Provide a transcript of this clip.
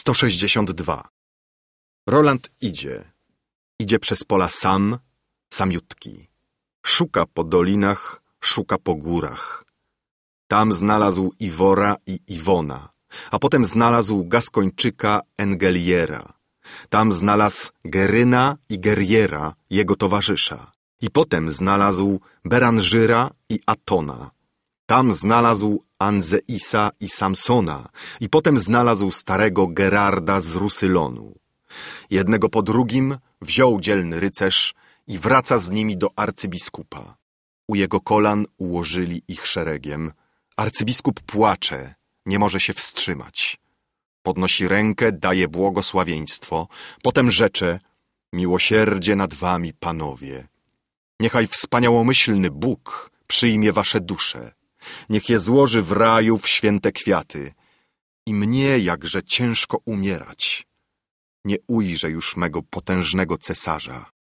162. Roland idzie przez pola samiutki. Szuka po dolinach, szuka po górach. Tam znalazł Iwora i Iwona, a potem znalazł Gaskończyka Engeliera. Tam znalazł Geryna i Geriera, jego towarzysza. I potem znalazł Beranżyra i Atona. Tam znalazł Anzeisa i Samsona. I potem znalazł starego Gerarda z Rusylonu. Jednego po drugim wziął dzielny rycerz i wraca z nimi do arcybiskupa. U jego kolan ułożyli ich szeregiem. Arcybiskup płacze, nie może się wstrzymać. Podnosi rękę, daje błogosławieństwo, potem rzecze: miłosierdzie nad wami, panowie. Niechaj wspaniałomyślny Bóg przyjmie wasze dusze. Niech je złoży w raju w święte kwiaty. I mnie jakże ciężko umierać. Nie ujrzę już mego potężnego cesarza.